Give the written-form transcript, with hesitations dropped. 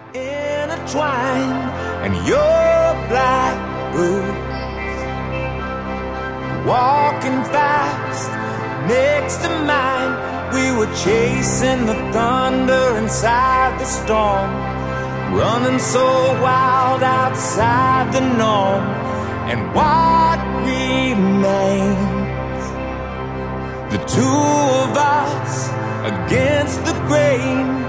intertwined, and your black boots walking fast next to mine. We were chasing the thunder inside the storm, running so wild outside the norm. And what remains? The two of us against the grain,